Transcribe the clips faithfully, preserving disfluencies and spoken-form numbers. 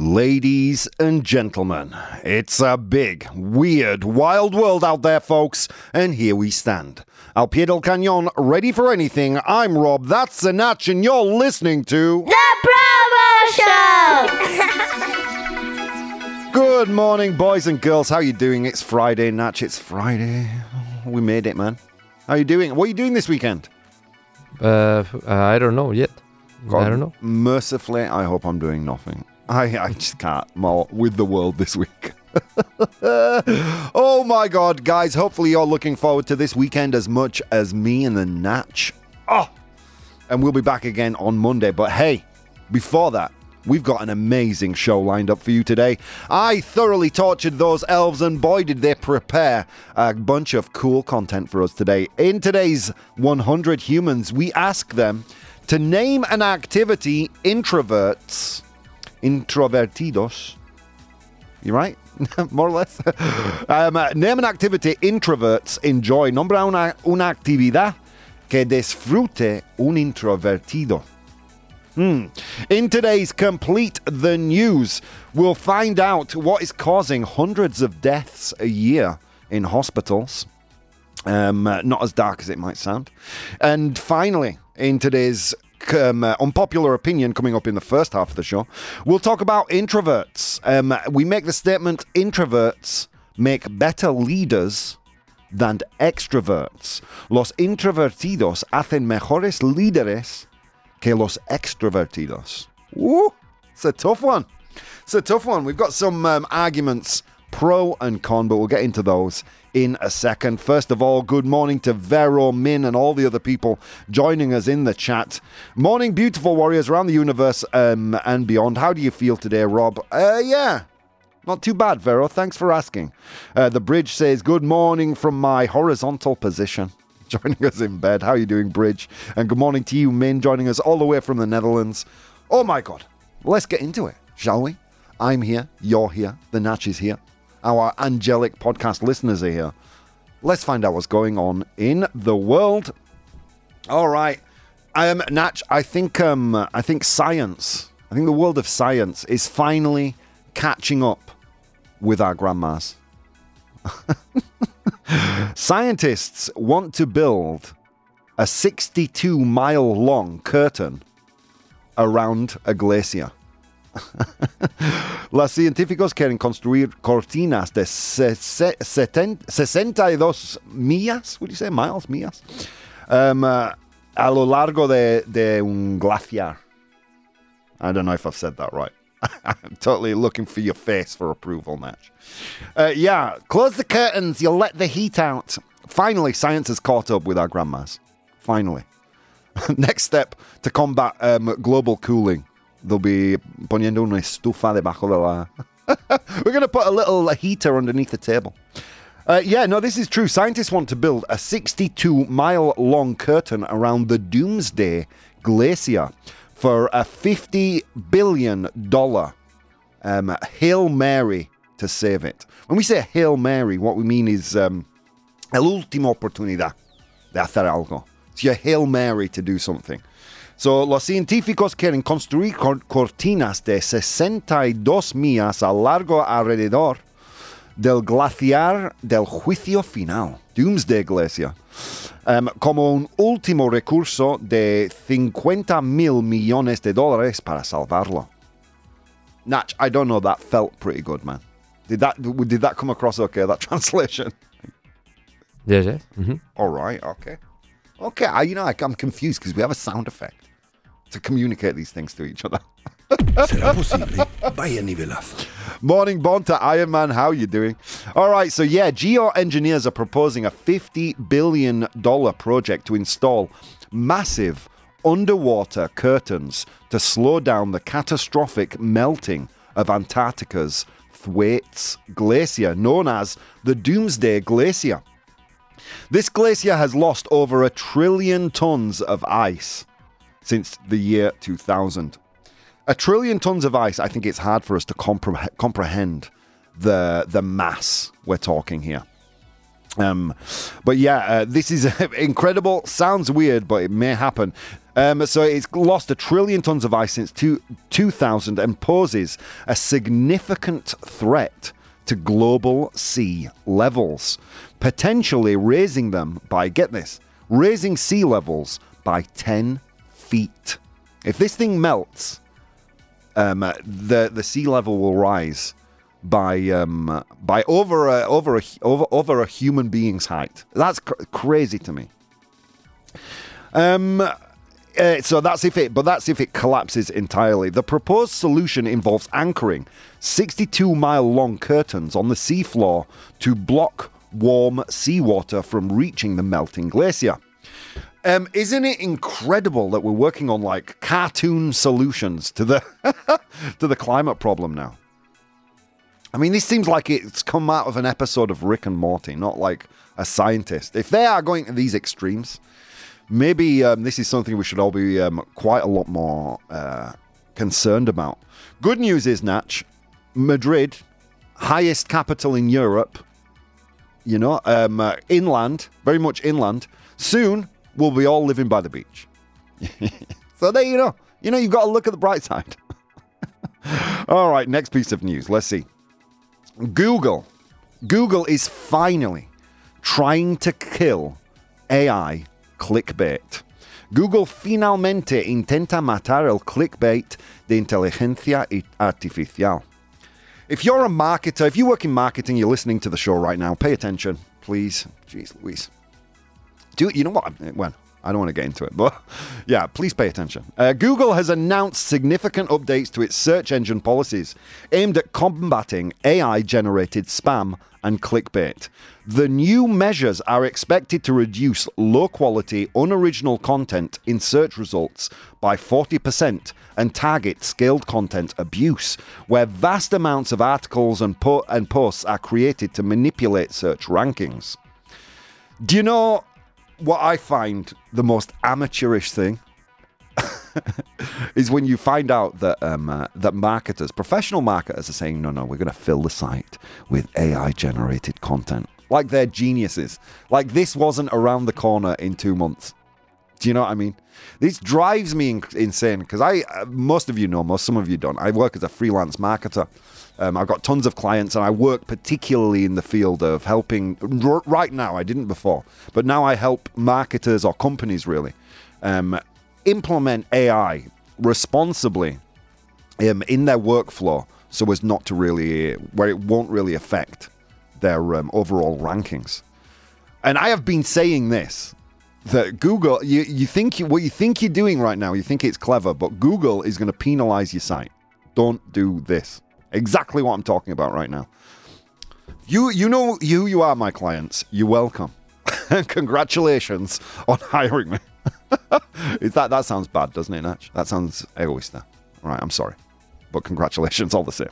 Ladies and gentlemen, it's a big, weird, wild world out there, folks, and here we stand. Al pie del cañón, ready for anything. I'm Rob, that's Sinach, and you're listening to... The Promo Show! Good morning, boys and girls. How you doing? It's Friday, Natch. It's Friday. We made it, man. How you doing? What are you doing this weekend? Uh, I don't know yet. God, I don't know. Mercifully, I hope I'm doing nothing. I, I just can't more with the world this week. Oh my God, guys. Hopefully you're looking forward to this weekend as much as me and the Natch. Oh, and we'll be back again on Monday. But hey, before that, we've got an amazing show lined up for you today. I thoroughly tortured those elves, and boy, did they prepare a bunch of cool content for us today. In today's one hundred Humans, we ask them to name an activity introverts, introvertidos, you right? More or less. um, uh, name an activity introverts enjoy. Nombra una, una actividad que disfrute un introvertido. Hmm. In today's Complete the News, we'll find out what is causing hundreds of deaths a year in hospitals. Um, uh, not as dark as it might sound. And finally, in today's um, uh, Unpopular Opinion, coming up in the first half of the show, we'll talk about introverts. Um, we make the statement, introverts make better leaders than extroverts. Los introvertidos hacen mejores líderes que los extrovertidos. Woo! It's a tough one. It's a tough one. We've got some um, arguments, pro and con, but we'll get into those in a second. First of all, good morning to Vero, Min, and all the other people joining us in the chat. Morning, beautiful warriors around the universe um, and beyond. How do you feel today, Rob? Uh, yeah. Not too bad, Vero. Thanks for asking. Uh, the Bridge says, good morning from my horizontal position. Joining us in bed. How are you doing, Bridge? And good morning to you, Min, joining us all the way from the Netherlands. Oh my God. Let's get into it, shall we? I'm here. You're here. The Natch is here. Our angelic podcast listeners are here. Let's find out what's going on in the world. All right. Um, Natch, I think, um, I think science, I think the world of science is finally catching up with our grandmas. Scientists want to build a sixty-two mile long curtain around a glacier. Los científicos quieren construir cortinas de sesenta y dos millas, would you say miles, millas, um, uh, a lo largo de, de un glaciar. I don't know if I've said that right. I'm totally looking for your face for approval, Natch. Uh, yeah, close the curtains, you'll let the heat out. Finally, science has caught up with our grandmas. Finally. Next step to combat um, global cooling. They'll be poniendo una estufa debajo de la... We're going to put a little heater underneath the table. Uh, yeah, no, this is true. Scientists want to build a sixty-two mile long curtain around the Doomsday Glacier for a fifty billion dollars um, Hail Mary to save it. When we say Hail Mary, what we mean is um, el última oportunidad de hacer algo. It's your Hail Mary to do something. So, los científicos quieren construir cortinas de sesenta y dos millas a largo alrededor del glaciar del juicio final, Doomsday Glacier, um, como un último recurso de cincuenta mil millones de dólares para salvarlo. Natch, I don't know, that felt pretty good, man. Did that did that come across okay, that translation? Yes, yes. Mm-hmm. All right, okay. Okay, I, you know, I, I'm confused because we have a sound effect to communicate these things to each other. ¿Será posible? Vaya nivelazo. Morning, Bon to Iron Man. How are you doing? All right, so yeah, geoengineers are proposing a fifty billion dollars project to install massive underwater curtains to slow down the catastrophic melting of Antarctica's Thwaites Glacier, known as the Doomsday Glacier. This glacier has lost over a trillion tons of ice since the year two thousand. A trillion tons of ice, I think it's hard for us to compre- comprehend the the mass we're talking here. Um, but yeah, uh, this is incredible. Sounds weird, but it may happen. Um, so it's lost a trillion tons of ice since two, two thousand and poses a significant threat to global sea levels, potentially raising them by, get this, raising sea levels by ten feet. If this thing melts, um, the the sea level will rise by um, by over a, over a, over over a human being's height. That's cr- crazy to me. Um. Uh, so that's if it, but that's if it collapses entirely. The proposed solution involves anchoring sixty-two mile long curtains on the seafloor to block warm seawater from reaching the melting glacier. Um, isn't it incredible that we're working on like cartoon solutions to the to the climate problem now? I mean, this seems like it's come out of an episode of Rick and Morty, not like a scientist. If they are going to these extremes, maybe um, this is something we should all be um, quite a lot more uh, concerned about. Good news is, Natch, Madrid, highest capital in Europe, you know, um, uh, inland, very much inland. Soon, we'll be all living by the beach. So there you know. You know, you've got to look at the bright side. All right, next piece of news. Let's see. Google. Google is finally trying to kill A I clickbait. Google finalmente intenta matar el clickbait de inteligencia artificial. If you're a marketer, if you work in marketing, you're listening to the show right now, pay attention, please. Jeez Louise. Do you know what? Well, I don't want to get into it, but yeah, please pay attention. Uh, Google has announced significant updates to its search engine policies aimed at combating A I-generated spam and clickbait. The new measures are expected to reduce low-quality, unoriginal content in search results by forty percent and target scaled content abuse, where vast amounts of articles and, po- and posts are created to manipulate search rankings. Do you know what I find the most amateurish thing? Is when you find out that um, uh, that marketers, professional marketers, are saying, no, no, we're going to fill the site with A I-generated content. Like they're geniuses. Like this wasn't around the corner in two months. Do you know what I mean? This drives me in- insane because I, uh, most of you know, most some of you don't. I work as a freelance marketer. Um, I've got tons of clients, and I work particularly in the field of helping. R- right now, I didn't before, but now I help marketers or companies really um, implement A I responsibly um, in their workflow, so as not to really, where it won't really affect their um, overall rankings. And I have been saying this, that Google, you, you think you, what you think you're doing right now, you think it's clever, but Google is going to penalize your site. Don't do this. Exactly what I'm talking about right now. You you know who you are, my clients. You're welcome. Congratulations on hiring me. Is that that sounds bad, doesn't it, Natch? That sounds egoista. All right, I'm sorry. But congratulations all the same.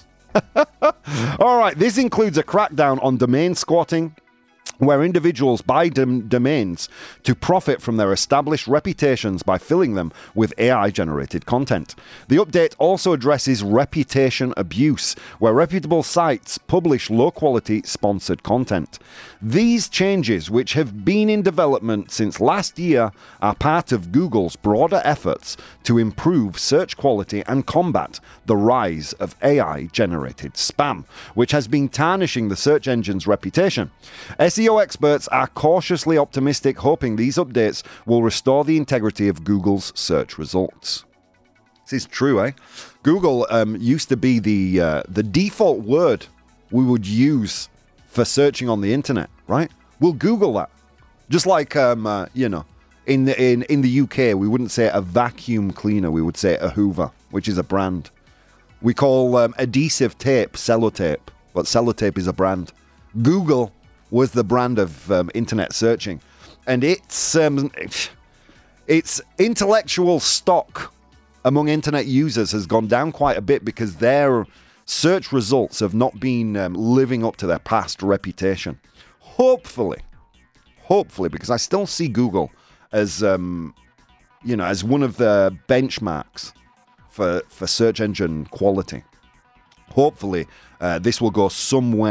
All right, this includes a crackdown on domain squatting, where individuals buy dom- domains to profit from their established reputations by filling them with A I-generated content. The update also addresses reputation abuse, where reputable sites publish low-quality sponsored content. These changes, which have been in development since last year, are part of Google's broader efforts to improve search quality and combat the rise of A I-generated spam, which has been tarnishing the search engine's reputation. S E O experts are cautiously optimistic, hoping these updates will restore the integrity of Google's search results. This is true, eh? Google um, used to be the uh, the default word we would use for searching on the internet, right? We'll Google that. Just like, um, uh, you know, in the, in, in the U K, we wouldn't say a vacuum cleaner, we would say a Hoover, which is a brand. We call um, adhesive tape sellotape, but sellotape is a brand. Google was the brand of um, internet searching. And it's, um, its intellectual stock among internet users has gone down quite a bit because their search results have not been um, living up to their past reputation. Hopefully, hopefully, because I still see Google as, um, you know, as one of the benchmarks for, for search engine quality. Hopefully, uh, this will go some way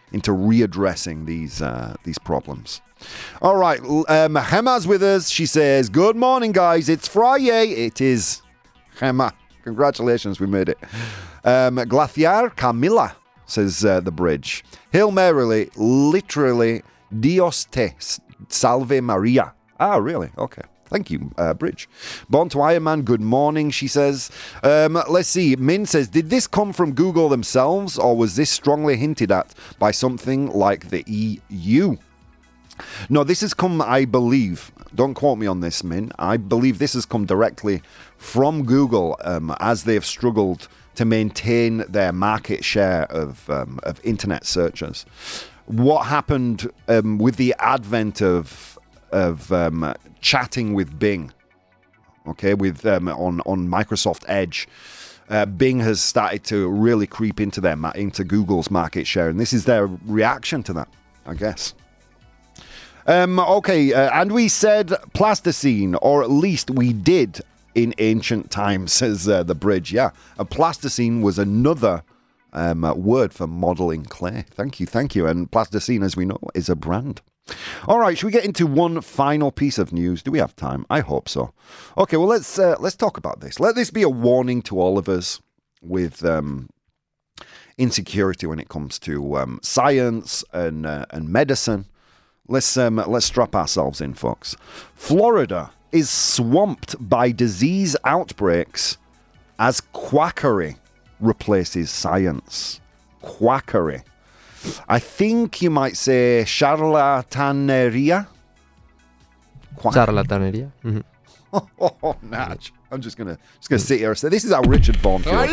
into readdressing these uh, these problems. All right, um, Gemma's with us. She says, "Good morning, guys. It's Friday. It is Gemma. Congratulations, we made it." Um, Glaciar Camilla, says uh, the bridge. Hail Mary, literally, Dios te salve Maria. Ah, really? Okay. Thank you, uh, Bridge. Born to Iron Man, good morning, she says. Um, let's see. Min says, did this come from Google themselves, or was this strongly hinted at by something like the E U? No, this has come, I believe, don't quote me on this, Min, I believe this has come directly from Google um, as they've struggled to maintain their market share of, um, of internet searches. What happened um, with the advent of of um, chatting with Bing, okay, with um, on on Microsoft Edge, uh, Bing has started to really creep into their into Google's market share, and this is their reaction to that, I guess. Um, okay, uh, and we said plasticine, or at least we did in ancient times, says uh, the bridge. Yeah, a plasticine was another um, word for modeling clay. Thank you, thank you. And plasticine, as we know, is a brand. All right, should we get into one final piece of news? Do we have time? I hope so. Okay, well, let's uh, let's talk about this. Let this be a warning to all of us with um, insecurity when it comes to um, science and uh, and medicine. Let's um, let's strap ourselves in, folks. Florida is swamped by disease outbreaks as quackery replaces science. Quackery. I think you might say charlataneria. Quack. Charlataneria. Mm-hmm. Oh, oh, oh, Natch. I'm just gonna just gonna sit here and say this is how Richard Vaughan feels.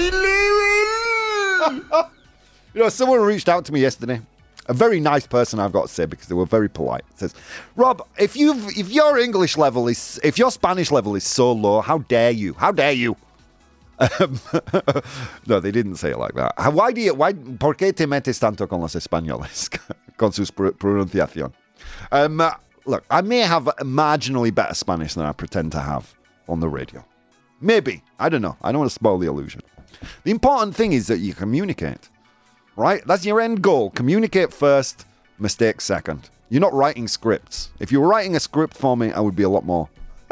You know, someone reached out to me yesterday. A very nice person, I've got to say, because they were very polite. It says, Rob, if you if your English level is if your Spanish level is so low, how dare you? How dare you? Um, no, they didn't say it like that. Why do you, why, ¿Por qué te metes tanto con los españoles? Con su pronunciación. Um, uh, look, I may have marginally better Spanish than I pretend to have on the radio. Maybe. I don't know. I don't want to spoil the illusion. The important thing is that you communicate, right? That's your end goal. Communicate first, mistakes second. You're not writing scripts. If you were writing a script for me, I would be a lot more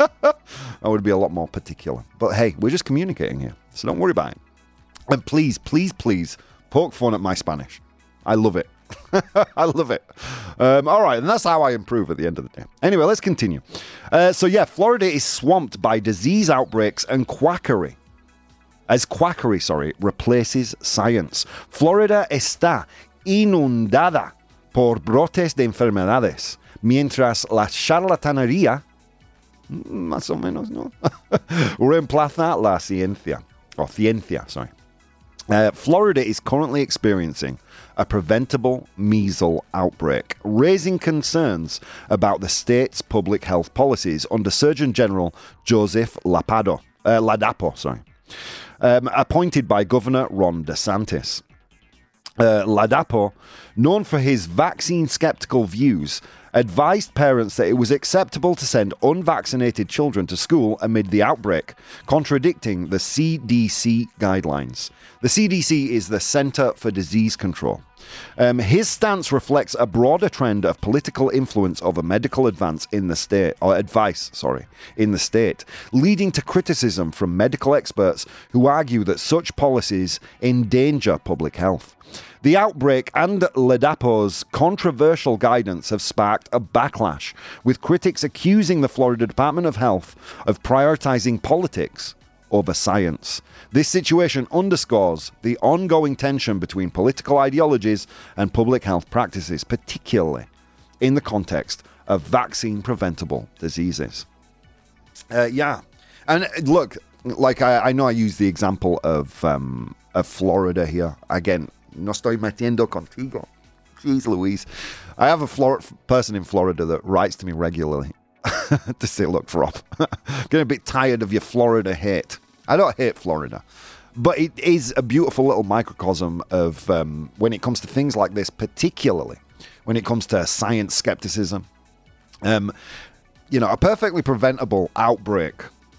I would be a lot more particular. But hey, we're just communicating here, so don't worry about it. And please, please, please, poke fun at my Spanish. I love it. I love it. Um, all right, and that's how I improve at the end of the day. Anyway, let's continue. Uh, so yeah, Florida is swamped by disease outbreaks and quackery. As quackery, sorry, replaces science. Florida está inundada por brotes de enfermedades, mientras la charlatanería más o menos, ¿no? reemplaza la ciencia. Or ciencia, sorry. Uh, Florida is currently experiencing a preventable measles outbreak, raising concerns about the state's public health policies under Surgeon General Joseph Lapado, uh, Ladapo, sorry, um, appointed by Governor Ron DeSantis. Uh, Ladapo, known for his vaccine-skeptical views, advised parents that it was acceptable to send unvaccinated children to school amid the outbreak, contradicting the C D C guidelines. The C D C is the Center for Disease Control. Um, his stance reflects a broader trend of political influence over medical advance in the state, or advice, sorry, in the state, leading to criticism from medical experts who argue that such policies endanger public health. The outbreak and Ladapo's controversial guidance have sparked a backlash, with critics accusing the Florida Department of Health of prioritizing politics over science. This situation underscores the ongoing tension between political ideologies and public health practices, particularly in the context of vaccine-preventable diseases. Uh, yeah, and look, like I, I know I use the example of um, of Florida here. Again, no estoy metiendo contigo. Jeez Louise. I have a Flor- person in Florida that writes to me regularly to say, look, Rob, getting a bit tired of your Florida hate. I don't hate Florida, but it is a beautiful little microcosm of um, when it comes to things like this, particularly when it comes to science skepticism. Um, you know, a perfectly preventable outbreak,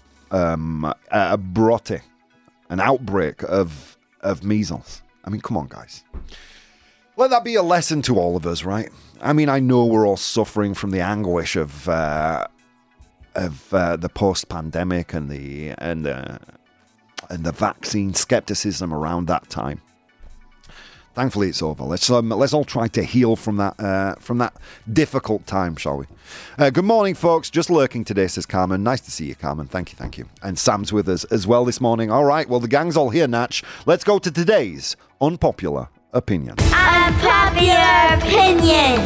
um, a brote, an outbreak of of measles. I mean, come on, guys. Let that be a lesson to all of us, right? I mean, I know we're all suffering from the anguish of uh, of uh, the post-pandemic and the and the and the vaccine skepticism around that time. Thankfully, it's over. Let's um, let's all try to heal from that uh, from that difficult time, shall we? Uh, good morning, folks. Just lurking today, says Carmen. Nice to see you, Carmen. Thank you, thank you. And Sam's with us as well this morning. All right. Well, the gang's all here, Natch. Let's go to today's unpopular opinion. Unpopular opinion.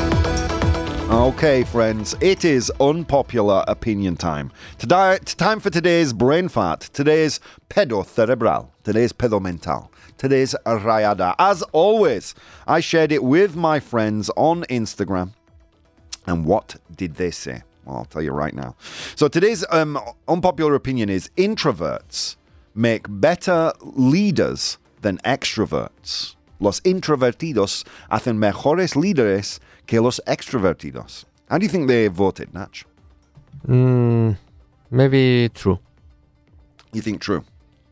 Okay, friends, it is unpopular opinion time. Today, time for today's brain fart, today's pedo cerebral, today's pedo mental, today's rayada. As always, I shared it with my friends on Instagram. And what did they say? Well, I'll tell you right now. So today's um, unpopular opinion is introverts make better leaders than extroverts. Los introvertidos hacen mejores líderes que los extrovertidos. How do you think they voted, Natch? Mm, maybe true. You think true?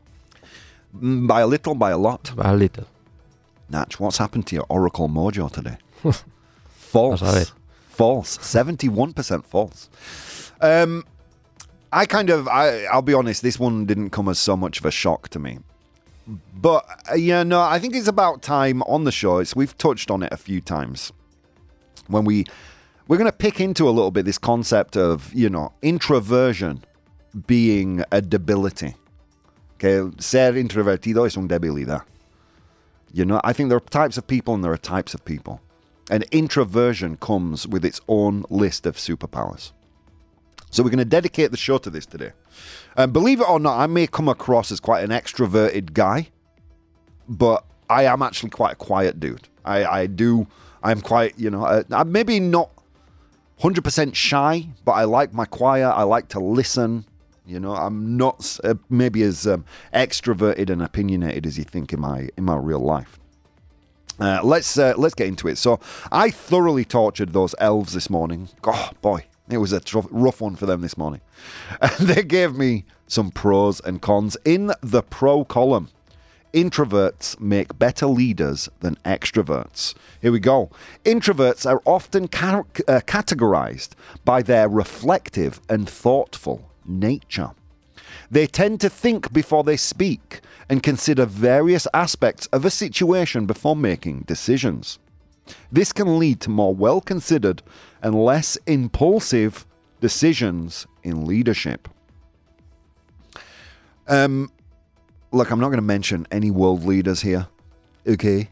Mm, By a little, by a lot? A little. Natch, what's happened to your Oracle mojo today? False. Vas a ver. False. seventy-one percent false. Um, I kind of, I, I'll be honest, this one didn't come as so much of a shock to me. But, uh, yeah, no, I think it's about time on the show. It's, we've touched on it a few times. When we, we're going to pick into a little bit this concept of, you know, introversion being a debility. Okay, ser introvertido es un debilidad. You know, I think there are types of people and there are types of people. And introversion comes with its own list of superpowers. So we're going to dedicate the show to this today. And believe it or not, I may come across as quite an extroverted guy, but I am actually quite a quiet dude. I, I do, I'm quite, you know, uh, I'm maybe not one hundred percent shy, but I like my quiet. I like to listen. You know, I'm not uh, maybe as um, extroverted and opinionated as you think in my in my real life. Uh, let's uh, let's get into it. So I thoroughly tortured those elves this morning. Oh boy, it was a tr- rough one for them this morning. And they gave me some pros and cons in the pro column. Introverts make better leaders than extroverts. Here we go. Introverts are often ca- uh, categorized by their reflective and thoughtful nature. They tend to think before they speak and consider various aspects of a situation before making decisions. This can lead to more well-considered and less impulsive decisions in leadership. Um, look, I'm not going to mention any world leaders here. Okay?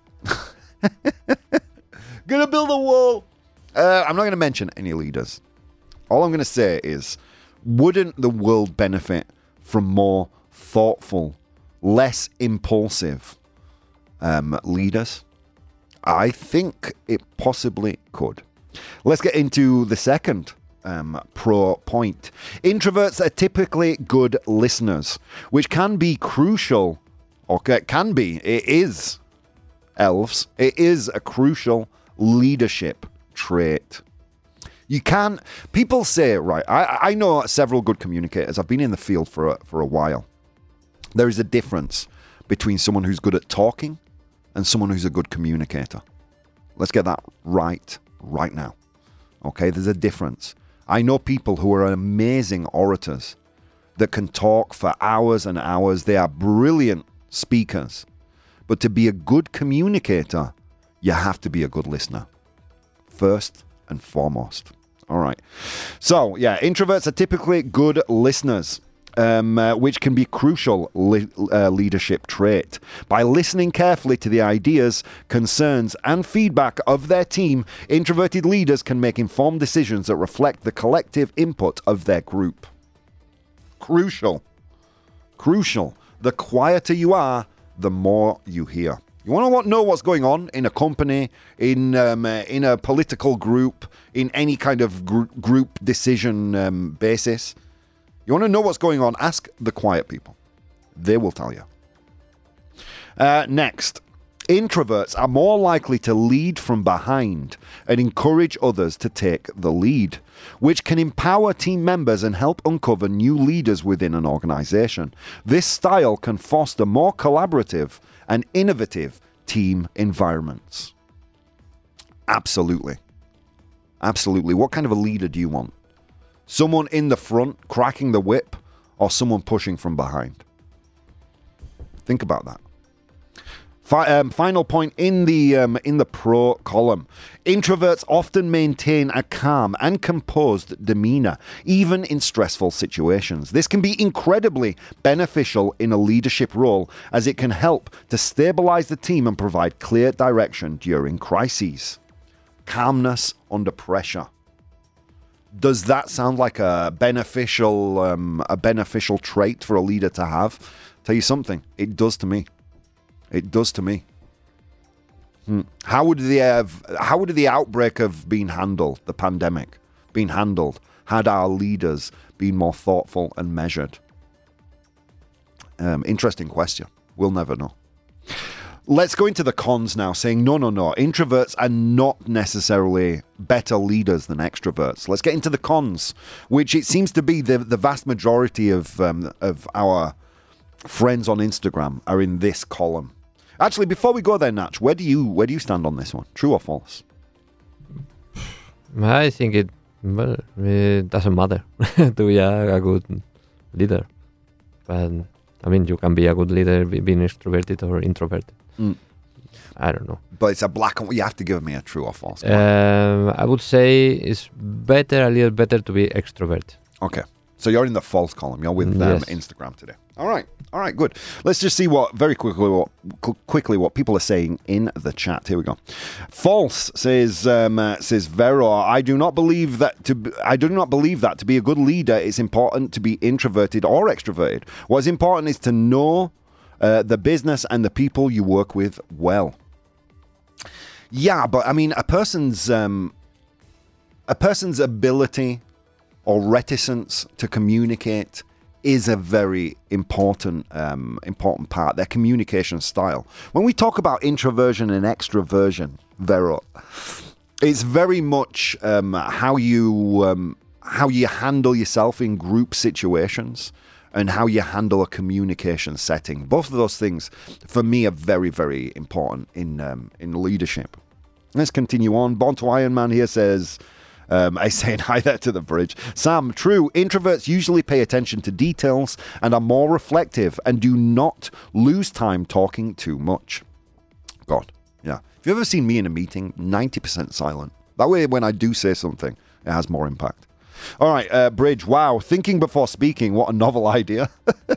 Gonna build a wall. Uh, I'm not going to mention any leaders. All I'm going to say is, wouldn't the world benefit from more thoughtful, less impulsive um, leaders? I think it possibly could. Let's get into the second um, pro point. Introverts are typically good listeners, which can be crucial, or can be, it is, elves, it is a crucial leadership trait. You can, people say, right, I, I know several good communicators. I've been in the field for a, for a while. There is a difference between someone who's good at talking and someone who's a good communicator. Let's get that right, right now. Okay, there's a difference. I know people who are amazing orators that can talk for hours and hours. They are brilliant speakers. But to be a good communicator, you have to be a good listener. First and foremost. All right. So, yeah, introverts are typically good listeners, um, uh, which can be crucial li- uh, leadership trait. By listening carefully to the ideas, concerns, and feedback of their team, introverted leaders can make informed decisions that reflect the collective input of their group. Crucial. Crucial. The quieter you are, the more you hear. You want to know what's going on in a company, in um, uh, in a political group, in any kind of gr- group decision um, basis? You want to know what's going on? Ask the quiet people. They will tell you. Uh, next, introverts are more likely to lead from behind and encourage others to take the lead, which can empower team members and help uncover new leaders within an organization. This style can foster more collaborative and innovative team environments. Absolutely. Absolutely. What kind of a leader do you want? Someone in the front cracking the whip or someone pushing from behind? Think about that. Fi- um, final point in the um, in the pro column. Introverts often maintain a calm and composed demeanor, even in stressful situations. This can be incredibly beneficial in a leadership role, as it can help to stabilize the team and provide clear direction during crises. Calmness under pressure. Does that sound like a beneficial um, a beneficial trait for a leader to have? Tell you something, it does to me. It does to me. Hmm. How would the uh, how would the outbreak have been handled? The pandemic been handled had our leaders been more thoughtful and measured? Um, interesting question. We'll never know. Let's go into the cons now, saying no, no, no. Introverts are not necessarily better leaders than extroverts. Let's get into the cons, which it seems to be the the vast majority of um, of our friends on Instagram are in this column. Actually, before we go there, Natch, where do you where do you stand on this one? True or false? I think it, well, it doesn't matter to be a, a good leader. But, I mean, you can be a good leader being extroverted or introverted. Mm. I don't know. But it's a black and white. You have to give me a true or false. Um, I would say it's better, a little better to be extrovert. Okay. So you're in the false column. You're with um, Yes. Instagram today. All right. All right, good. Let's just see what, very quickly, what, qu- quickly what people are saying in the chat. Here we go. False, says um, uh, says Vero. I do not believe that to. Be, I do not believe that to be a good leader, it's important to be introverted or extroverted. What is important is to know uh, the business and the people you work with well. Yeah, but I mean, a person's um, a person's ability or reticence to communicate is a very important um, important part, their communication style. When we talk about introversion and extroversion, Vero, it's very much um, how you um, how you handle yourself in group situations and how you handle a communication setting. Both of those things, for me, are very, very important in um, in leadership. Let's continue on. Born to Iron Man here says, Um, I saying hi there to the bridge. Sam, true. Introverts usually pay attention to details and are more reflective and do not lose time talking too much. God, yeah. Have you ever seen me in a meeting? ninety percent silent. That way, when I do say something, it has more impact. All right, uh, Bridge. Wow, thinking before speaking. What a novel idea.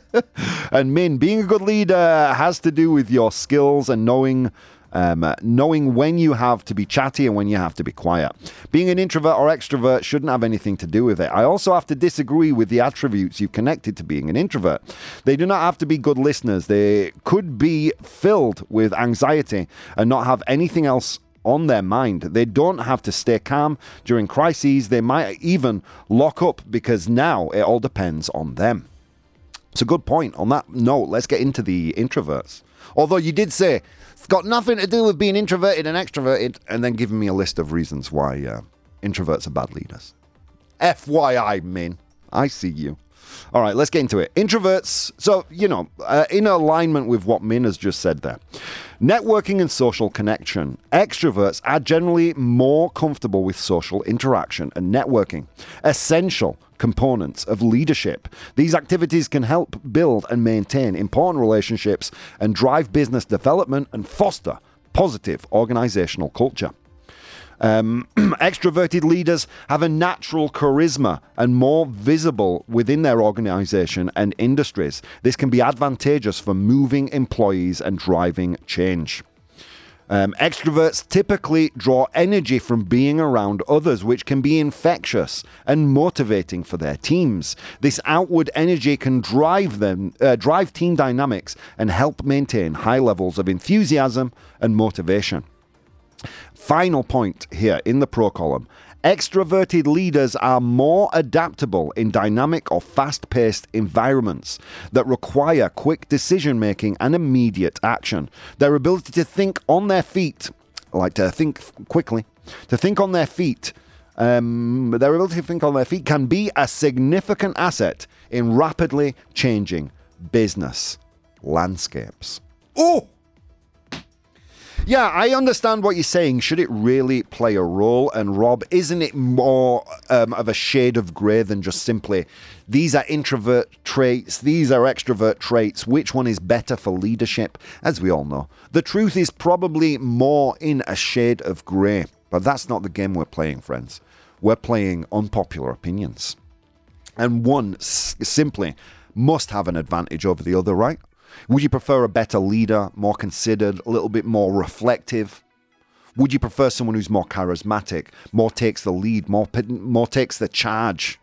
And Min, being a good leader has to do with your skills and knowing Um, uh, knowing when you have to be chatty and when you have to be quiet. Being an introvert or extrovert shouldn't have anything to do with it. I also have to disagree with the attributes you've connected to being an introvert. They do not have to be good listeners. They could be filled with anxiety and not have anything else on their mind. They don't have to stay calm during crises. They might even lock up because now it all depends on them. It's a good point. On that note, let's get into the introverts. Although you did say it's got nothing to do with being introverted and extroverted, and then giving me a list of reasons why uh, introverts are bad leaders. F Y I, Min. I see you. All right, let's get into it. Introverts, so, you know, uh, in alignment with what Min has just said there. Networking and social connection. Extroverts are generally more comfortable with social interaction and networking. Essential components of leadership. These activities can help build and maintain important relationships and drive business development and foster positive organizational culture. Um, extroverted leaders have a natural charisma and more visible within their organization and industries. This can be advantageous for moving employees and driving change. Um, extroverts typically draw energy from being around others, which can be infectious and motivating for their teams. This outward energy can drive them, uh, drive team dynamics and help maintain high levels of enthusiasm and motivation. Final point here in the pro column. Extroverted leaders are more adaptable in dynamic or fast-paced environments that require quick decision-making and immediate action. Their ability to think on their feet, like to think quickly, to think on their feet, um, their ability to think on their feet can be a significant asset in rapidly changing business landscapes. Oh! Yeah, I understand what you're saying. Should it really play a role? And Rob, isn't it more um, of a shade of grey than just simply, these are introvert traits, these are extrovert traits, which one is better for leadership? As we all know, the truth is probably more in a shade of grey. But that's not the game we're playing, friends. We're playing unpopular opinions. And one s- simply must have an advantage over the other, right? Would you prefer a better leader, more considered, a little bit more reflective? Would you prefer someone who's more charismatic, more takes the lead, more more takes the charge?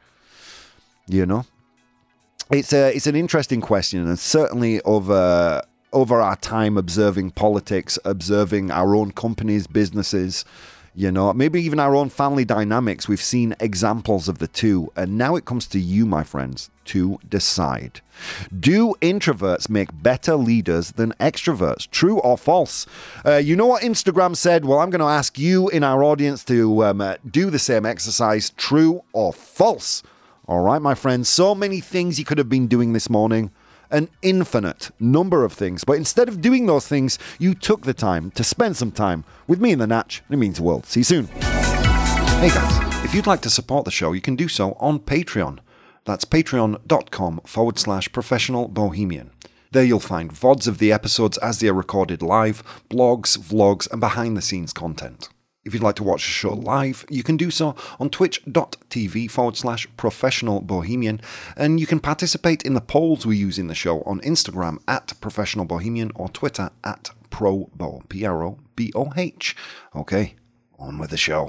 You know, it's a it's an interesting question, and certainly over over our time observing politics, observing our own companies, businesses. You know, maybe even our own family dynamics, we've seen examples of the two. And now it comes to you, my friends, to decide. Do introverts make better leaders than extroverts? True or false? Uh, you know what Instagram said? Well, I'm going to ask you in our audience to um, uh, do the same exercise. True or false? All right, my friends. So many things you could have been doing this morning. An infinite number of things. But instead of doing those things, you took the time to spend some time with me and the Natch. It means the world. See you soon. Hey guys, if you'd like to support the show, you can do so on Patreon. That's patreon.com forward slash professional bohemian. There you'll find V O Ds of the episodes as they are recorded live, blogs, vlogs, and behind the scenes content. If you'd like to watch the show live, you can do so on twitch.tv forward slash professional bohemian, and you can participate in the polls we use in the show on Instagram at professional bohemian or Twitter at probo, P R O B O H. Okay, on with the show.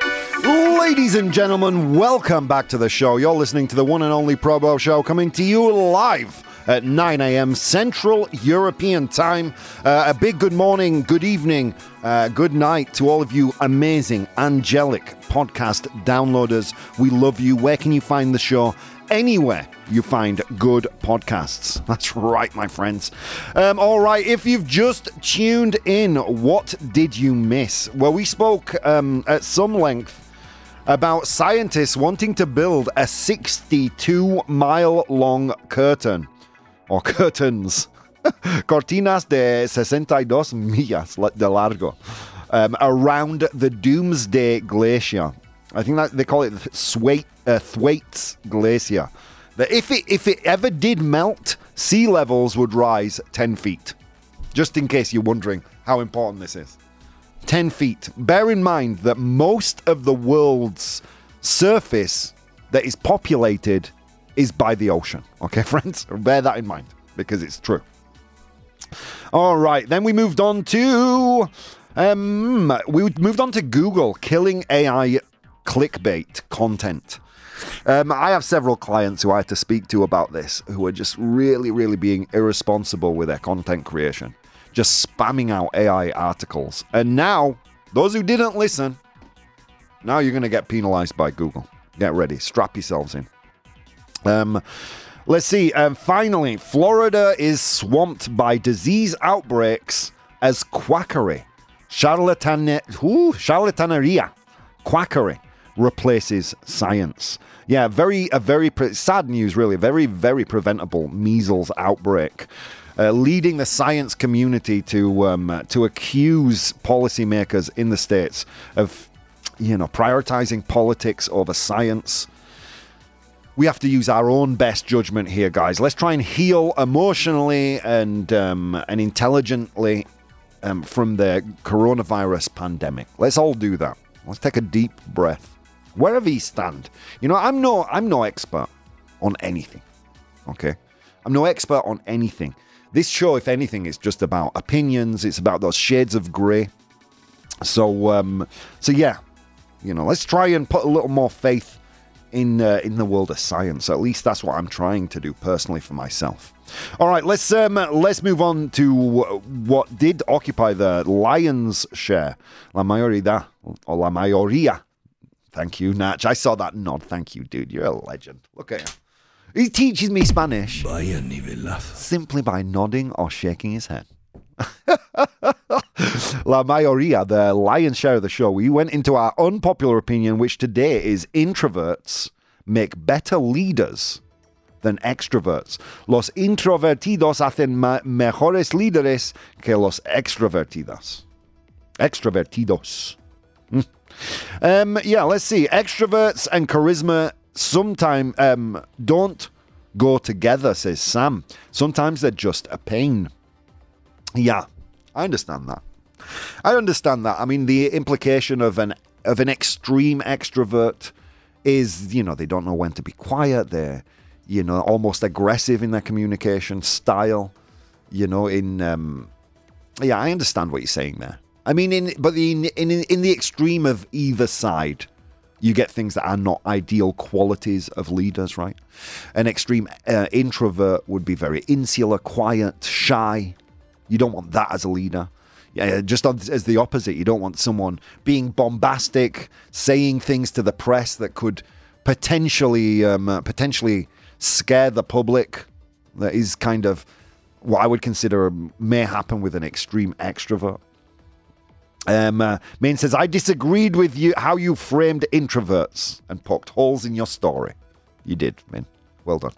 Ladies and gentlemen, welcome back to the show. You're listening to the one and only Probo Show, coming to you live at nine a.m. Central European Time. Uh, a big good morning, good evening, uh, good night to all of you amazing, angelic podcast downloaders. We love you. Where can you find the show? Anywhere you find good podcasts. That's right, my friends. Um, all right, if you've just tuned in, what did you miss? Well, we spoke um, at some length about scientists wanting to build a sixty-two mile long curtain. Or curtains, cortinas de sesenta y dos millas de largo, um, around the Doomsday Glacier. I think that they call it Thwaites, uh, Thwaites Glacier. That if it if it ever did melt, sea levels would rise ten feet. Just in case you're wondering how important this is. ten feet. Bear in mind that most of the world's surface that is populated is by the ocean. Okay, friends? Bear that in mind, because it's true. All right, then we moved on to... Um, we moved on to Google, killing A I clickbait content. Um, I have several clients who I had to speak to about this, who are just really, really being irresponsible with their content creation. Just spamming out A I articles. And now, those who didn't listen, now you're going to get penalized by Google. Get ready. Strap yourselves in. Um, let's see. Um, finally, Florida is swamped by disease outbreaks as quackery, charlatan- ooh, charlataneria, quackery replaces science. Yeah, very a very pre- sad news, really. Very, very preventable measles outbreak, uh, leading the science community to um, to accuse policymakers in the states of, you know, prioritizing politics over science. We have to use our own best judgment here, guys. Let's try and heal emotionally and um, and intelligently um, from the coronavirus pandemic. Let's all do that. Let's take a deep breath, wherever you stand. You know, I'm no I'm no expert on anything. Okay, I'm no expert on anything. This show, if anything, is just about opinions. It's about those shades of grey. So, um, so yeah, you know, let's try and put a little more faith in uh, in the world of science. At least that's what I'm trying to do personally for myself. All right, let's um, let's move on to what did occupy the lion's share. La mayoría, or la mayoría. Thank you, Natch. I saw that nod. Thank you, dude. You're a legend. Look at him. He teaches me Spanish Vaya nivelazo. simply by nodding or shaking his head. La mayoría, the lion's share of the show, we went into our unpopular opinion, which today is introverts make better leaders than extroverts. Los introvertidos hacen ma- mejores líderes que los extrovertidos. Extrovertidos. Mm. Um, yeah, let's see. Extroverts and charisma sometimes um, don't go together, says Sam. Sometimes they're just a pain. Yeah, I understand that. I understand that. I mean, the implication of an of an extreme extrovert is, you know, they don't know when to be quiet. They're, you know, almost aggressive in their communication style. You know, in um, yeah, I understand what you're saying there. I mean, in but in in in the extreme of either side, you get things that are not ideal qualities of leaders, right? An extreme uh, introvert would be very insular, quiet, shy. You don't want that as a leader. Yeah, just as the opposite, you don't want someone being bombastic, saying things to the press that could potentially um, uh, potentially scare the public. That is kind of what I would consider may happen with an extreme extrovert. Um, uh, Maine says, I disagreed with you how you framed introverts and poked holes in your story. You did, Maine. Well done.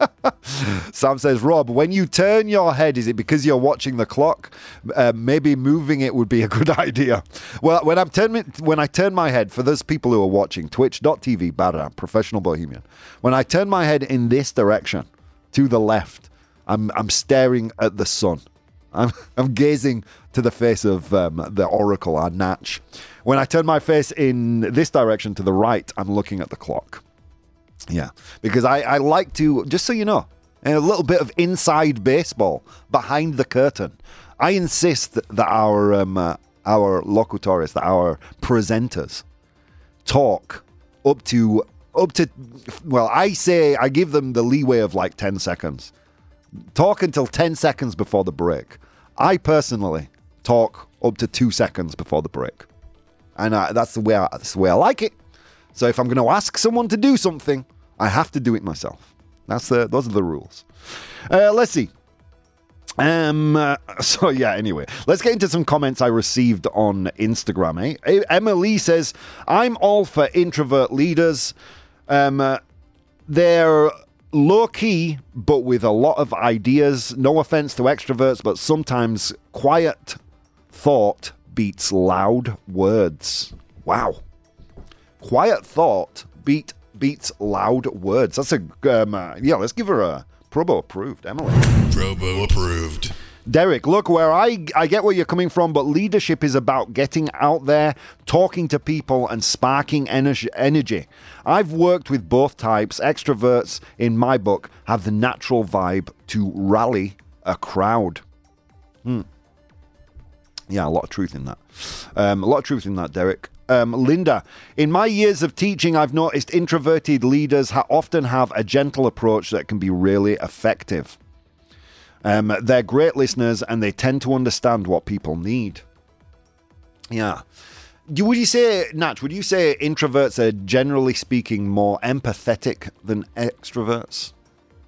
Sam says, Rob, when you turn your head, is it because you're watching the clock? Uh, maybe moving it would be a good idea. Well, when I'm turn, when I turn my head, for those people who are watching, twitch.tv, barra, professional bohemian, when I turn my head in this direction, to the left, I'm I'm staring at the sun. I'm, I'm gazing to the face of um, the oracle, our Natch. When I turn my face in this direction to the right, I'm looking at the clock. Yeah, because I, I like to, just so you know, a little bit of inside baseball, behind the curtain. I insist that our um, uh, our locutores, that our presenters, talk up to, up to, well, I say, I give them the leeway of like ten seconds. Talk until ten seconds before the break. I personally talk up to two seconds before the break. And uh, that's the way I, that's the way I like it. So if I'm going to ask someone to do something, I have to do it myself. That's the those are the rules. Uh, let's see. Um. Uh, so yeah. Anyway, let's get into some comments I received on Instagram. Eh? Emily says, "I'm all for introvert leaders. Um, uh, they're low key, but with a lot of ideas. No offense to extroverts, but sometimes quiet thought beats loud words." Wow. Quiet thought beat beats loud words. That's a um, uh, yeah. Let's give her a Probo approved, Emily. Probo approved. Derek, look, where I I get where you're coming from, but leadership is about getting out there, talking to people, and sparking energy. energy. I've worked with both types. Extroverts, in my book, have the natural vibe to rally a crowd. Hmm. Yeah, a lot of truth in that. Um, a lot of truth in that, Derek. Um, Linda, in my years of teaching, I've noticed introverted leaders ha- often have a gentle approach that can be really effective. Um, they're great listeners and they tend to understand what people need. Yeah. You, would you say, Natch, would you say introverts are generally speaking more empathetic than extroverts?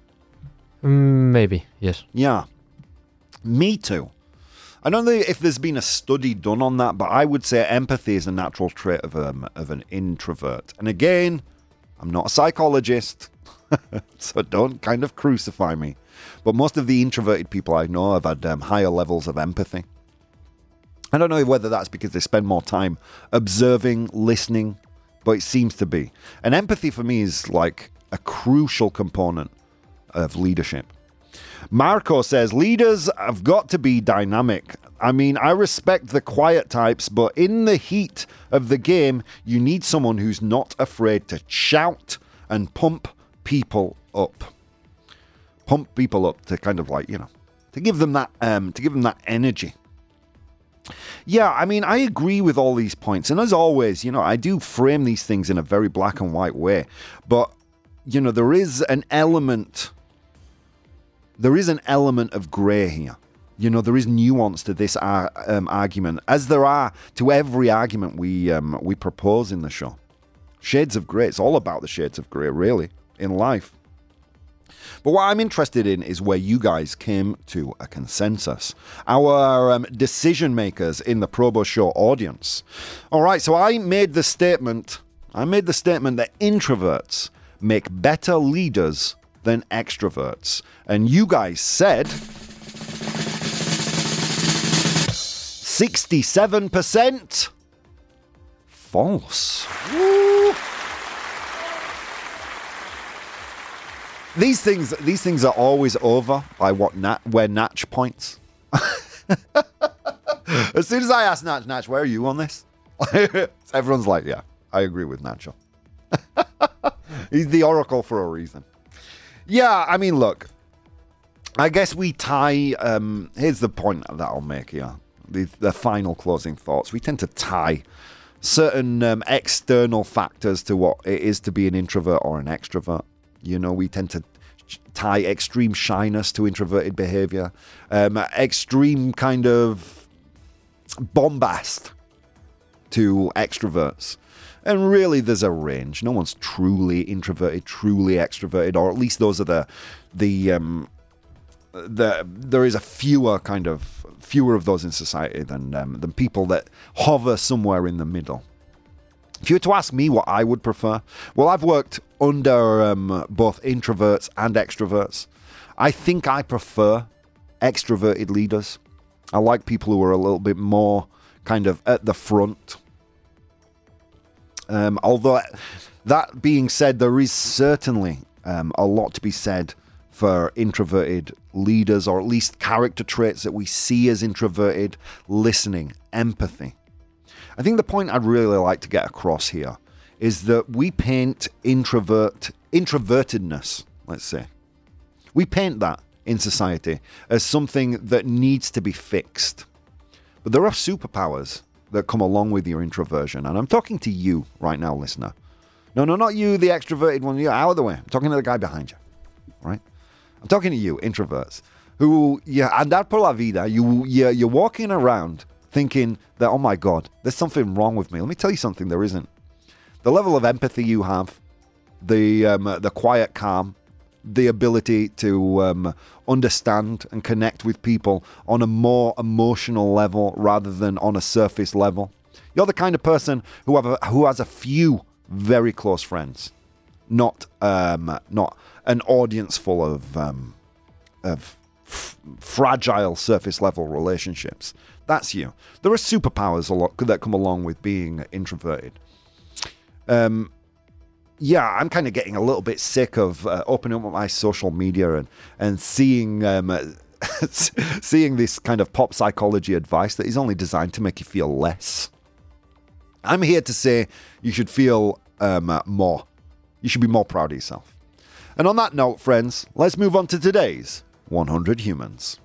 Mm, maybe, yes. Yeah. Me too. I don't know if there's been a study done on that, but I would say empathy is a natural trait of, um, of an introvert. And again, I'm not a psychologist, so don't kind of crucify me. But most of the introverted people I know have had um, higher levels of empathy. I don't know whether that's because they spend more time observing, listening, but it seems to be. And empathy for me is like a crucial component of leadership. Marco says, leaders have got to be dynamic. I mean, I respect the quiet types, but in the heat of the game, you need someone who's not afraid to shout and pump people up. Pump people up to kind of like, you know, to give them that, um, to give them that energy. Yeah, I mean, I agree with all these points. And as always, you know, I do frame these things in a very black and white way. But, you know, there is an element... There is an element of grey here. You know, there is nuance to this ar- um, argument, as there are to every argument we um, we propose in the show. Shades of grey. It's all about the shades of grey, really, in life. But what I'm interested in is where you guys came to a consensus. Our um, decision makers in the Probo Show audience. All right, so I made the statement. I made the statement that introverts make better leaders than extroverts. And you guys said sixty-seven percent false. Woo. These things, these things are always over by what Nat, where Natch points. As soon as I ask Natch, Natch, where are you on this? Everyone's like, yeah, I agree with Nacho. He's the oracle for a reason. Yeah, I mean, look, I guess we tie, um, here's the point that I'll make here, the, the final closing thoughts. We tend to tie certain um, external factors to what it is to be an introvert or an extrovert. You know, we tend to tie extreme shyness to introverted behavior, um, extreme kind of bombast to extroverts. And really, there's a range. No one's truly introverted, truly extroverted, or at least those are the, the, um, the. There is a fewer kind of fewer of those in society than um, than people that hover somewhere in the middle. If you were to ask me what I would prefer, well, I've worked under um, both introverts and extroverts. I think I prefer extroverted leaders. I like people who are a little bit more kind of at the front. Um, although, that being said, there is certainly um, a lot to be said for introverted leaders, or at least character traits that we see as introverted: listening, empathy. I think the point I'd really like to get across here is that we paint introvert introvertedness, let's say. We paint that in society as something that needs to be fixed. But there are superpowers that come along with your introversion. And I'm talking to you right now, listener. No, no, not you, the extroverted one. You're out of the way. I'm talking to the guy behind you, right? I'm talking to you, introverts, who, yeah, andar por la vida, you, you're, you're walking around thinking that, oh my God, there's something wrong with me. Let me tell you something, there isn't. The level of empathy you have, the um, the quiet calm, the ability to um, understand and connect with people on a more emotional level rather than on a surface level. You're the kind of person who have a, who has a few very close friends, not um, not an audience full of um, of f- fragile surface level relationships. That's you. There are superpowers a lot that come along with being introverted. Um, yeah, I'm kind of getting a little bit sick of uh, opening up my social media and and seeing um, seeing this kind of pop psychology advice that is only designed to make you feel less. I'm here to say you should feel um, uh, more. You should be more proud of yourself. And on that note, friends, let's move on to today's one hundred Humans.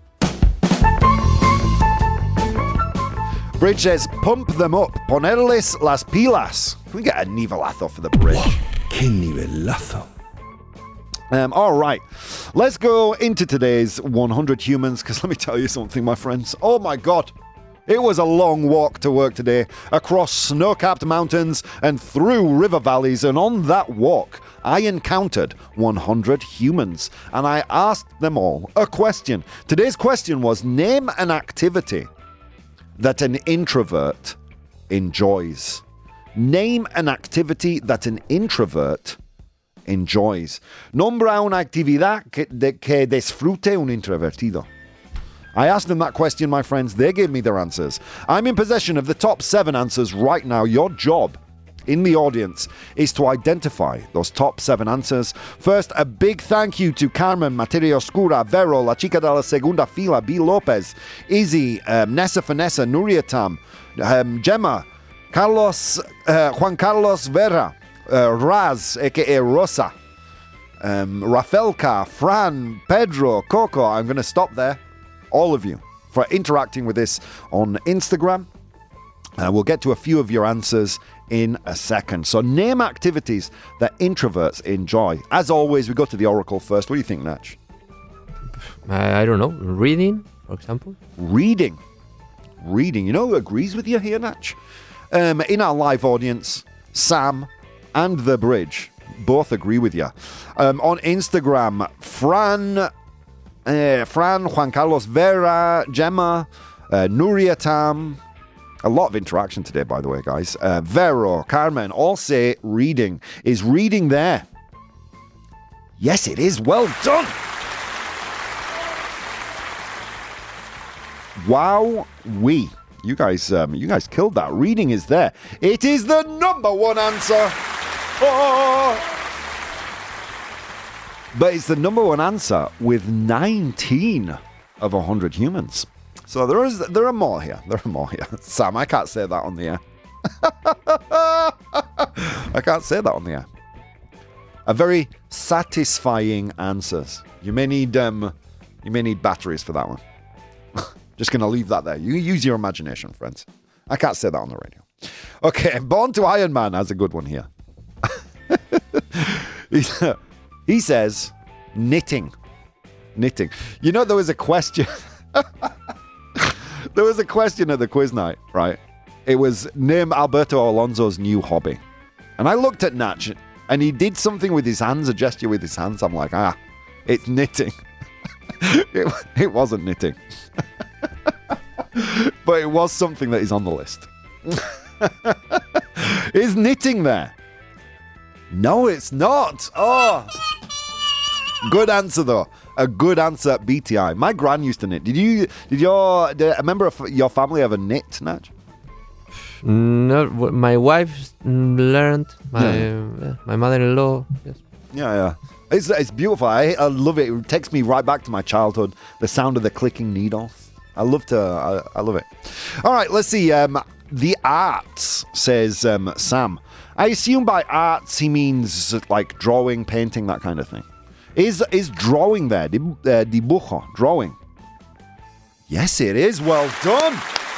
Bridge says, pump them up, ponerles las pilas. Can we get a nivelazo for the bridge? Wow, que nivelazo. Um, all right, let's go into today's one hundred Humans, because let me tell you something, my friends. Oh my God, it was a long walk to work today, across snow-capped mountains and through river valleys, and on that walk, I encountered one hundred humans, and I asked them all a question. Today's question was, name an activity that an introvert enjoys. Name an activity that an introvert enjoys. Nombra una actividad que, de, que disfrute un introvertido. I asked them that question, my friends. They gave me their answers. I'm in possession of the top seven answers right now. Your job in the audience is to identify those top seven answers. First, a big thank you to Carmen, Materia Oscura, Vero, La Chica de la Segunda Fila, B. Lopez, Izzy, um, Nessa Finessa, Nuria Tam, um, Gemma, Carlos, uh, Juan Carlos Vera, uh, Raz, aka Rosa, um, Rafaelka, Fran, Pedro, Coco. I'm going to stop there. All of you for interacting with this on Instagram. Uh, we'll get to a few of your answers in a second. So name activities that introverts enjoy. As always, we go to the Oracle first. What do you think, Natch? I, I don't know. Reading, for example. Reading. Reading. You know who agrees with you here, Natch? Um, in our live audience, Sam and The Bridge both agree with you. Um, on Instagram, Fran, uh, Fran, Juan Carlos Vera, Gemma, uh, Nuria Tam. A lot of interaction today, by the way, guys. Uh, Vero, Carmen, all say reading. Is reading there? Yes, it is. Well done. Wow, we. You guys, um, you guys killed that. Reading is there. It is the number one answer. Oh! But it's the number one answer with nineteen of one hundred humans. So there is, there are more here. There are more here. Sam, I can't say that on the air. I can't say that on the air. A very satisfying answers. You may need, um, you may need batteries for that one. Just going to leave that there. You use your imagination, friends. I can't say that on the radio. Okay, Born to Iron Man has a good one here. He says, knitting. Knitting. You know, there was a question. There was a question at the quiz night, right? It was, name Alberto Alonso's new hobby. And I looked at Natch, and he did something with his hands, a gesture with his hands. I'm like, ah, it's knitting. it, it wasn't knitting. But it was something that is on the list. Is knitting there? No, it's not. Oh. Good answer, though. A good answer, B T I. My gran used to knit. Did you, did your, did a member of your family ever knit, Natch? No, w- my wife learned. My Yeah. uh, my mother-in-law. Yes. Yeah, yeah. It's, it's beautiful. I, I love it. It takes me right back to my childhood. The sound of the clicking needles. I love to, I, I love it. All right, let's see. Um, the arts, says um, Sam. I assume by arts he means like drawing, painting, that kind of thing. Is is drawing there? Dib- uh, dibujo, drawing. Yes, it is. Well done.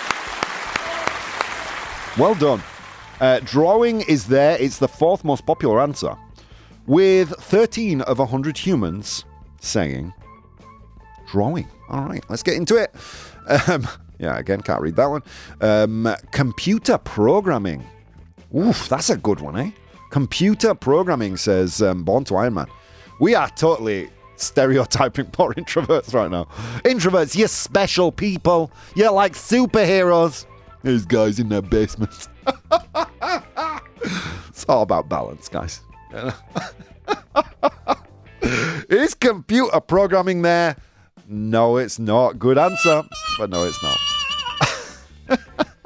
Well done. Uh, drawing is there. It's the fourth most popular answer, with thirteen of one hundred humans saying drawing. All right, let's get into it. Um, yeah, again, can't read that one. Um, computer programming. Oof, that's a good one, eh? Computer programming, says um, Born to Iron Man. We are totally stereotyping poor introverts right now. Introverts, you're special people. You're like superheroes. These guys in their basements. It's all about balance, guys. Is computer programming there? No, it's not. Good answer, but no, it's not.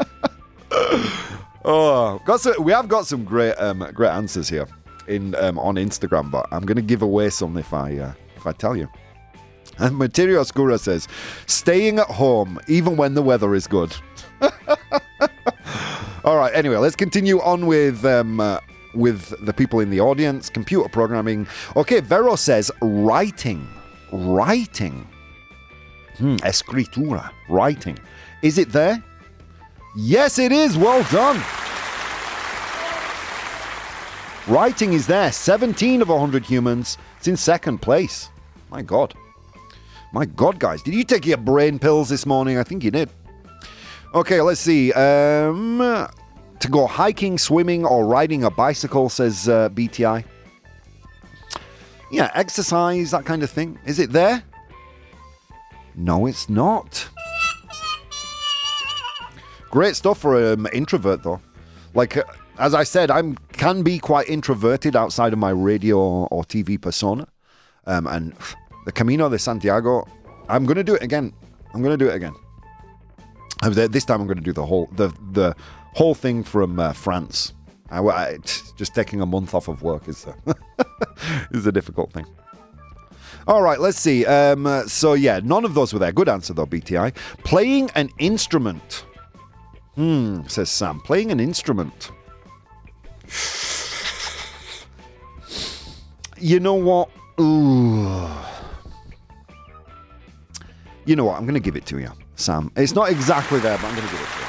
Oh, got some, we have got some great, um, great answers here in um, on Instagram, but I'm going to give away some if I uh, if I tell you. And Materio Oscura says, staying at home even when the weather is good. All right. Anyway, let's continue on with um, uh, with the people in the audience. Computer programming. Okay, Vero says writing. Writing. Hmm, escritura. Writing. Is it there? Yes, it is. Well done. Writing is there. seventeen of one hundred humans. It's in second place. My God. My God, guys. Did you take your brain pills this morning? I think you did. Okay, let's see. Um, to go hiking, swimming, or riding a bicycle, says uh, B T I. Yeah, exercise, that kind of thing. Is it there? No, it's not. Great stuff for an um, introvert, though. Like, uh, as I said, I can be quite introverted outside of my radio or T V persona. Um, and the Camino de Santiago, I'm going to do it again. I'm going to do it again. This time I'm going to do the whole the the whole thing from uh, France. I, I, just taking a month off of work is a, is a difficult thing. All right, let's see. Um, uh, so, yeah, none of those were there. Good answer, though, B T I. Playing an instrument. Hmm, says Sam. Playing an instrument. You know what? Ooh. You know what? I'm going to give it to you, Sam. It's not exactly there, but I'm going to give it to you.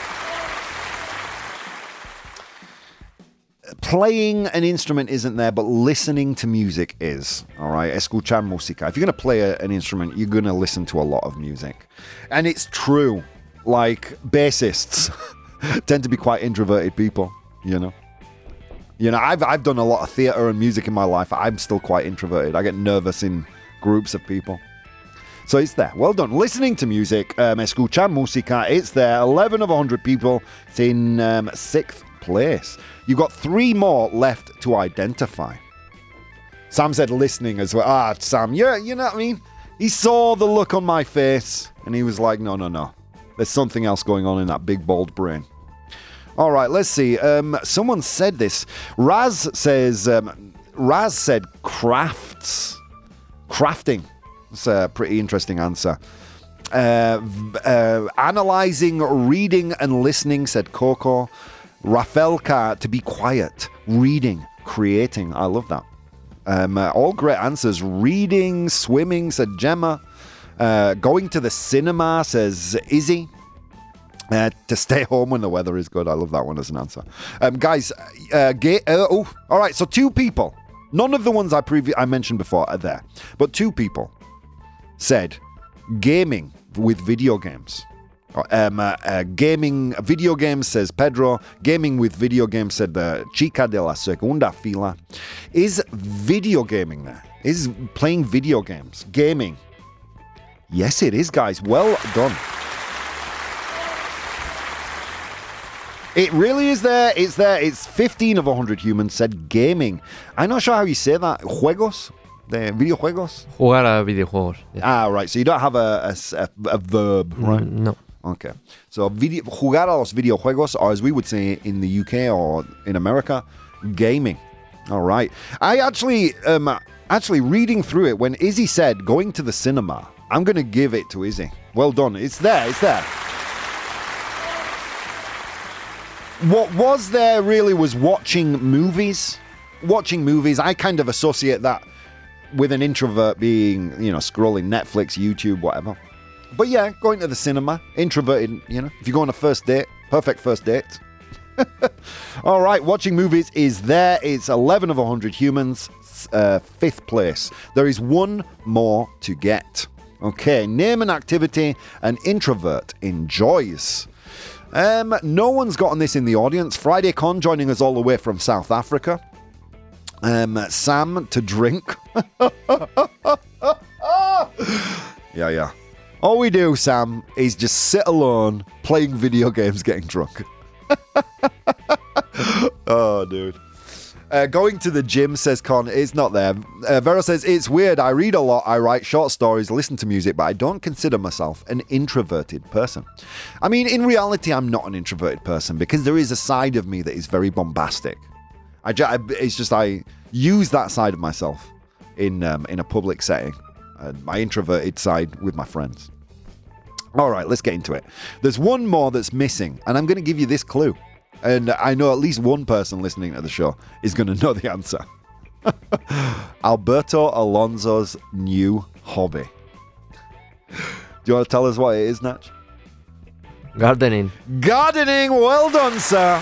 Playing an instrument isn't there, but listening to music is. All right? Escuchar música. If you're going to play a, an instrument, you're going to listen to a lot of music. And it's true. Like, bassists tend to be quite introverted people, you know? You know, I've I've done a lot of theatre and music in my life. I'm still quite introverted. I get nervous in groups of people. So it's there. Well done. Listening to music, um, escuchar música, it's there. eleven of one hundred people. It's in um, sixth place. You've got three more left to identify. Sam said listening as well. Ah, Sam, you're, you know what I mean? He saw the look on my face and he was like, no, no, no. There's something else going on in that big, bold brain. All right, let's see. Um, someone said this. Raz says, um, Raz said crafts. Crafting. That's a pretty interesting answer. Uh, uh, analyzing, reading, and listening, said Coco. Rafelka, to be quiet. Reading, creating. I love that. Um, uh, all great answers. Reading, swimming, said Gemma. Uh, going to the cinema, says Izzy. Uh, to stay home when the weather is good. I love that one as an answer. Um, guys, uh, ga- uh, oh, all right, so two people. None of the ones I previ- I mentioned before are there. But two people said gaming with video games. Um, uh, uh, gaming, video games, says Pedro. Gaming with video games, said the Chica de la Segunda Fila. Is video gaming there? Is playing video games gaming? Yes, it is, guys. Well done. It really is there. It's there. It's fifteen of one hundred humans said gaming. I'm not sure how you say that. Juegos? The videojuegos? Jugar a videojuegos. Yeah. Ah, right. So you don't have a, a, a verb, right? Mm, no. Okay. So video, jugar a los videojuegos, or as we would say in the U K or in America, gaming. All right. I actually, um, actually reading through it, when Izzy said going to the cinema, I'm going to give it to Izzy. Well done. It's there. It's there. What was there really was watching movies. Watching movies, I kind of associate that with an introvert being, you know, scrolling Netflix, YouTube, whatever. But yeah, going to the cinema, introverted, you know, if you go on a first date, perfect first date. All right, watching movies is there. It's eleven of one hundred humans, uh, fifth place. There is one more to get. Okay, name an activity an introvert enjoys. Um, no one's gotten this in the audience. Friday Con joining us all the way from South Africa. Um, Sam, to drink. yeah, yeah. All we do, Sam, is just sit alone, playing video games, getting drunk. Oh, dude. Uh, going to the gym, says Con, it's not there. Uh, Vero says, it's weird. I read a lot. I write short stories, listen to music, but I don't consider myself an introverted person. I mean, in reality, I'm not an introverted person because there is a side of me that is very bombastic. I, I It's just I use that side of myself in, um, in a public setting. Uh, my introverted side with my friends. All right, let's get into it. There's one more that's missing, and I'm going to give you this clue. And I know at least one person listening to the show is going to know the answer. Alberto Alonso's new hobby. Do you want to tell us what it is, Natch? Gardening. Gardening! Well done, sir.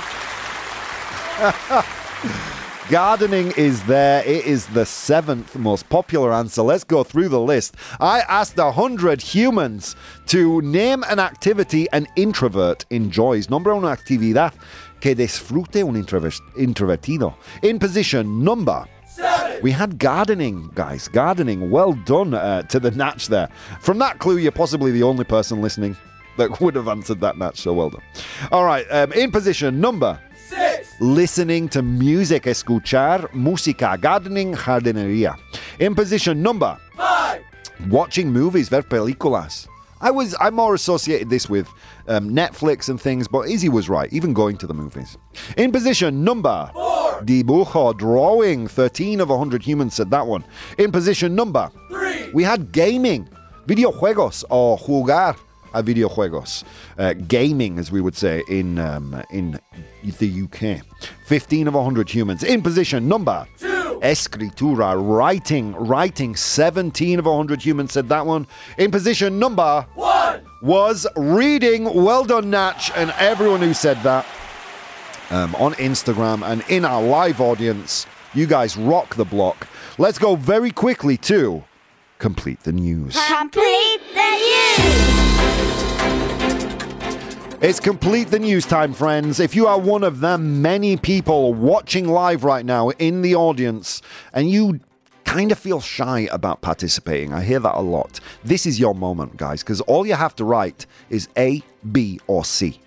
Gardening is there. It is the seventh most popular answer. Let's go through the list. I asked one hundred humans to name an activity an introvert enjoys. Nombra una actividad que disfrute un introvertido. In position number seven. We had gardening, guys. Gardening. Well done uh, to the Natch there. From that clue, you're possibly the only person listening that would have answered that, Natch, so well done. All right, um, in position number six. Listening to music, escuchar música, gardening, jardinería. In position number five. Watching movies, ver películas. I was, I more associated this with um, Netflix and things, but Izzy was right, even going to the movies. In position number four. Dibujo, drawing. thirteen of one hundred humans said that one. In position number three. We had gaming, videojuegos, or jugar a videojuegos. Uh, gaming, as we would say in um, in the U K. fifteen of one hundred humans. In position number two. Escritura, writing, writing. seventeen of one hundred humans said that one. In position number one was reading. Well done, Natch, and everyone who said that um, on Instagram and in our live audience. You guys rock the block. Let's go very quickly to Complete the News. Complete the news. It's Complete the News time, friends. If you are one of the many people watching live right now in the audience and you kind of feel shy about participating, I hear that a lot. This is your moment, guys, because all you have to write is A, B, or C.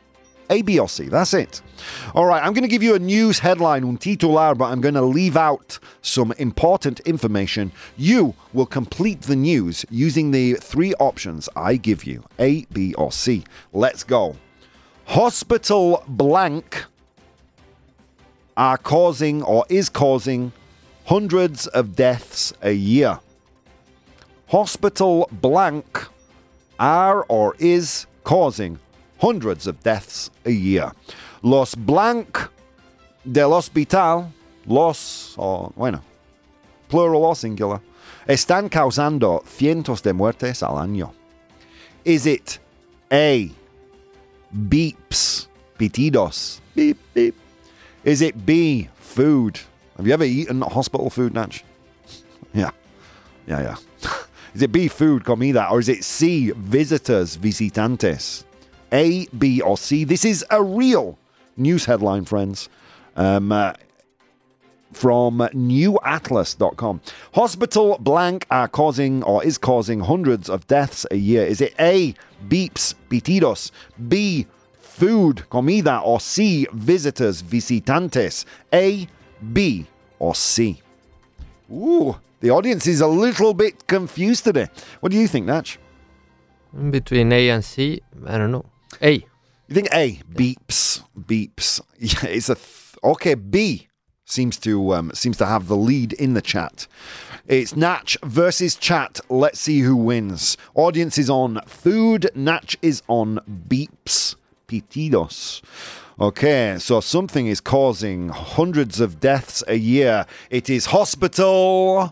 A, B, or C. That's it. All right, I'm going to give you a news headline, un titular, but I'm going to leave out some important information. You will complete the news using the three options I give you, A, B, or C. Let's go. Hospital blank are causing or is causing hundreds of deaths a year. Hospital blank are or is causing hundreds of deaths a year. Los blanc del hospital, los, o bueno, plural o singular, están causando cientos de muertes al año. Is it A, beeps, pitidos, beep, beep? Is it B, food? Have you ever eaten hospital food, Natch? Yeah. Yeah, yeah. Is it B, food, comida? Or is it C, visitors, visitantes? A, B, or C? This is a real news headline, friends, um, uh, from new atlas dot com. Hospital blank are causing or is causing hundreds of deaths a year. Is it A, beeps, pitidos, B, food, comida, or C, visitors, visitantes? A, B, or C? Ooh, the audience is a little bit confused today. What do you think, Natch? Between A and C, I don't know. A. You think A, beeps, beeps. Yeah, it's a th- okay. B seems to um, seems to have the lead in the chat. It's Natch versus chat. Let's see who wins. Audience is on food. Natch is on beeps, pitidos. Okay, so something is causing hundreds of deaths a year. It is hospital.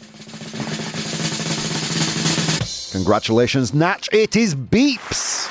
Congratulations, Natch. It is beeps.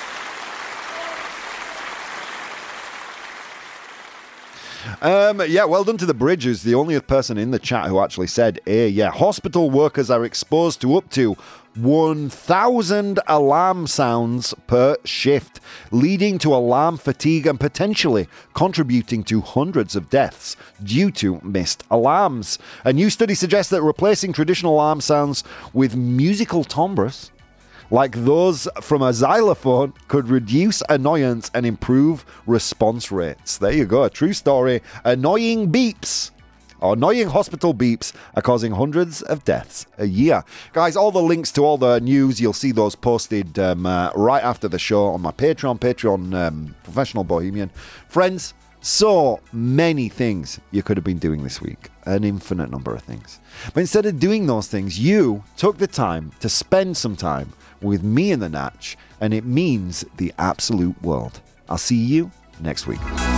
Um, yeah, well done to the Bridge, who's the only person in the chat who actually said A. Yeah, hospital workers are exposed to up to one thousand alarm sounds per shift, leading to alarm fatigue and potentially contributing to hundreds of deaths due to missed alarms. A new study suggests that replacing traditional alarm sounds with musical timbres, like those from a xylophone, could reduce annoyance and improve response rates. There you go, a true story. Annoying beeps, or annoying hospital beeps, are causing hundreds of deaths a year. Guys, all the links to all the news, you'll see those posted um, uh, right after the show on my Patreon, Patreon um, Professional Bohemian. Friends, so many things you could have been doing this week. An infinite number of things. But instead of doing those things, you took the time to spend some time with me and the Natch, and it means the absolute world. I'll see you next week.